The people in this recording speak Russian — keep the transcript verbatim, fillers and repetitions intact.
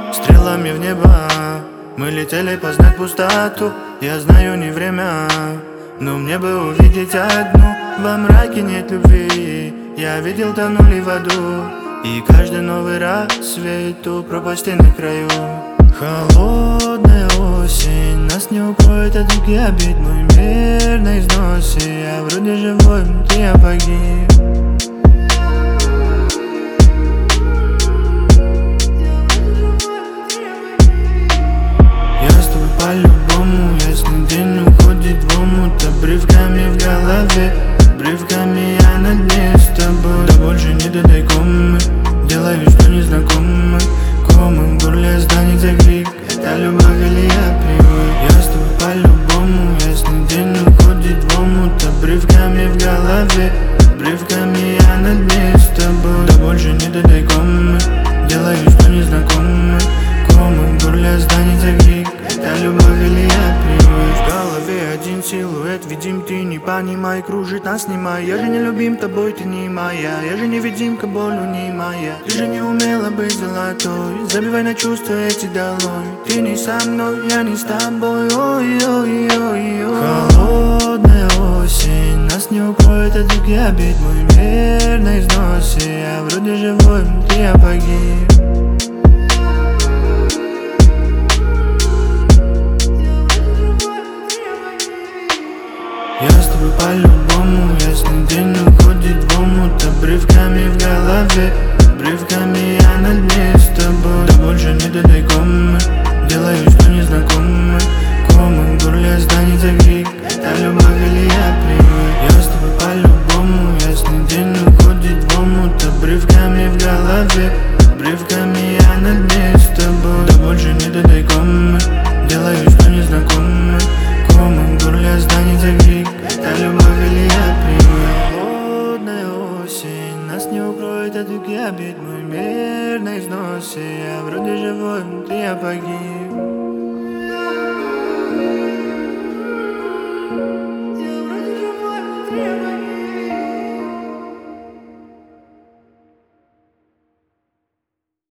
Стрелами в небо мы летели познать пустоту. Я знаю, не время, но мне бы увидеть одну. Во мраке нет любви, я видел, тонули в аду. И каждый новый рассвет у пропасти на краю. Холодная осень нас не укроет от руки обид. Мой мир на износе, я вроде живой, внутри я погиб. Я с тобой по-любому, ясный день уходит в омут. Обрывками в голове, обрывками я на дне с тобой. Да больше не додайком мы, делаю, что незнакомы. Комы в горле останется крик, это любовь или я привык. Я с тобой по-любому, ясный день уходит в омут. Обрывками в голове, обрывками я на дне с тобой. Да больше не додайком мы, делаю, что незнакомы. Комы в горле останется крик, это любовь или я привык. В голове один силуэт, видим, ты не понимай. Кружит нас, снимай. Я же не любим тобой, ты не моя. Я же невидимка, болью не моя. Ты же не умела быть золотой. Забивай на чувства эти долой. Ты не со мной, я не с тобой. Ой-ой-ой-ой. Холодная осень нас не укроет от руки обид. Мой мир на износе, я вроде живой, внутри я погиб.